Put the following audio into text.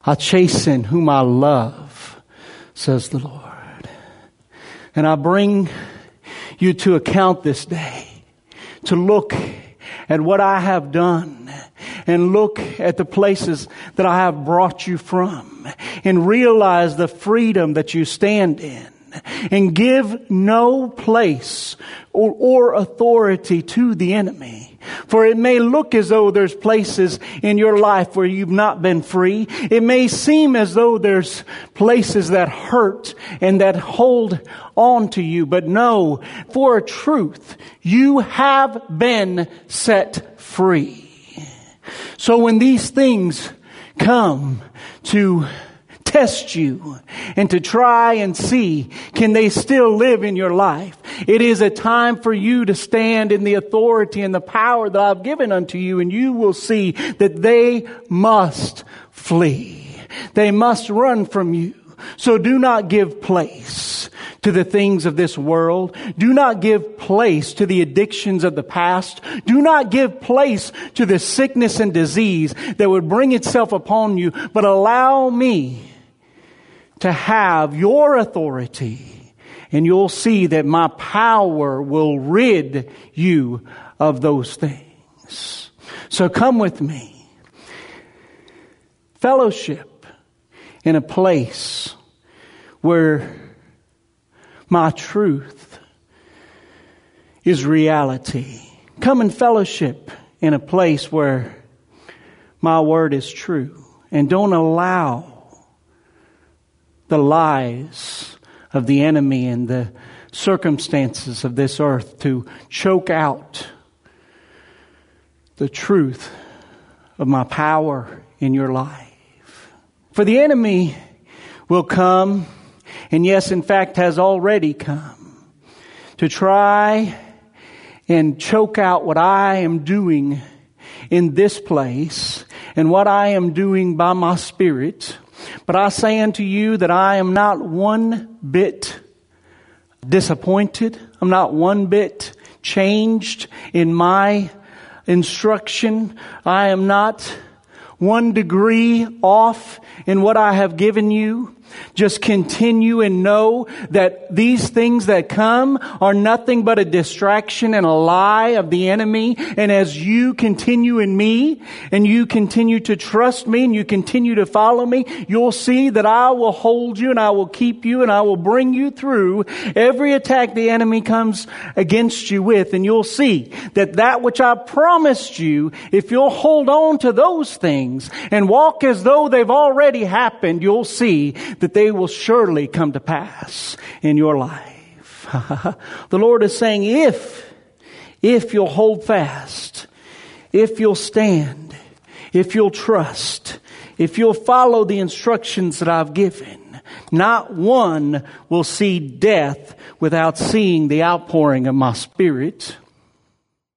I chasten whom I love, says the Lord. And I bring you to account this day to look at what I have done and look at the places that I have brought you from and realize the freedom that you stand in and give no place or authority to the enemy. For it may look as though there's places in your life where you've not been free. It may seem as though there's places that hurt and that hold on to you. But no, for a truth, you have been set free. So when these things come to test you and to try and see, can they still live in your life? It is a time for you to stand in the authority and the power that I've given unto you, and you will see that they must flee. They must run from you. So do not give place to the things of this world. Do not give place to the addictions of the past. Do not give place to the sickness and disease that would bring itself upon you, but allow me to have your authority, and you'll see that my power will rid you of those things. So come with me. Fellowship in a place where my truth is reality. Come and fellowship in a place where my word is true. And don't allow the lies of the enemy and the circumstances of this earth to choke out the truth of my power in your life. For the enemy will come, and yes, in fact, has already come, to try and choke out what I am doing in this place and what I am doing by my Spirit. But I say unto you that I am not one bit disappointed. I'm not one bit changed in my instruction. I am not 1 degree off in what I have given you. Just continue and know that these things that come are nothing but a distraction and a lie of the enemy. And as you continue in me and you continue to trust me and you continue to follow me, you'll see that I will hold you and I will keep you and I will bring you through every attack the enemy comes against you with. And you'll see that that which I promised you, if you'll hold on to those things and walk as though they've already happened, you'll see that they will surely come to pass in your life. The Lord is saying, if you'll hold fast, if you'll stand, if you'll trust, if you'll follow the instructions that I've given, not one will see death without seeing the outpouring of my Spirit.